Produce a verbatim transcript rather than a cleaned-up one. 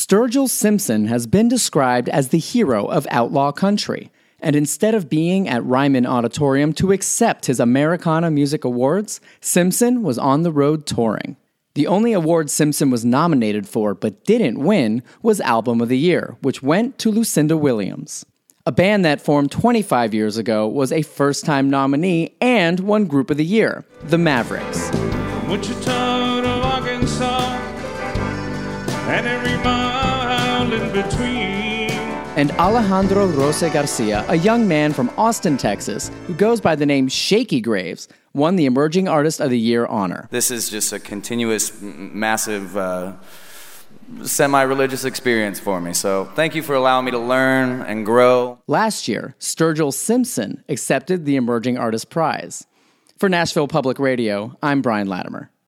Sturgill Simpson has been described as the hero of outlaw country, and instead of being at Ryman Auditorium to accept his Americana Music Awards, Simpson was on the road touring. The only award Simpson was nominated for but didn't win was Album of the Year, which went to Lucinda Williams. A band that formed twenty-five years ago was a first-time nominee and won Group of the Year, the Mavericks. Wichita to Arkansas, and every mile in between. And Alejandro Rose Garcia, a young man from Austin, Texas, who goes by the name Shaky Graves, won the Emerging Artist of the Year honor. This is just a continuous, m- massive, uh, semi-religious experience for me. So thank you for allowing me to learn and grow. Last year, Sturgill Simpson accepted the Emerging Artist Prize. For Nashville Public Radio, I'm Brian Latimer.